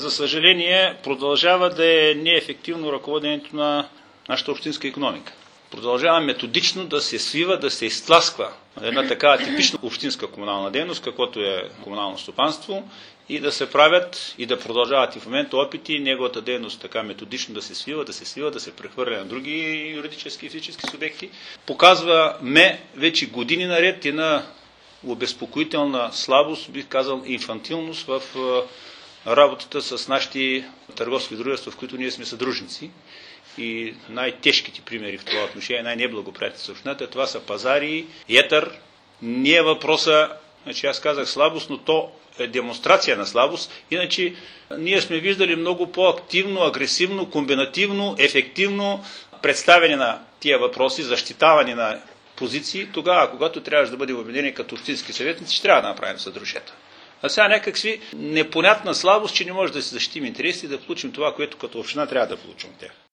за съжаление, продължава да е неефективно ръководенето на нашата общинска икономика. Продължава методично да се свива, да се изтласква една такава типична общинска комунална дейност, каквото е комунално стопанство, и да се правят и да продължават и в момента опити неговата дейност така методично да се свива, да се прехвърля на други юридически и физически субекти. Показва вече години наред една обезпокоителна слабост, бих казал инфантилност в работата с нашите търговски дружества, в които ние сме съдружници. И най-тежките примери в това отношение, най-неблагоприятни за общината, това са пазари, етър. Не е въпроса, значи аз казах слабост, но то е демонстрация на слабост. Иначе ние сме виждали много по-активно, агресивно, комбинативно, ефективно представяне на тия въпроси, защитаване на позиции, тогава, когато трябваше да бъде обединени като общински съветници, ще трябва да направим съдружията. А сега някакси непонятна слабост, че не може да си защитим интереси и да получим това, което като община трябва да получим от тях.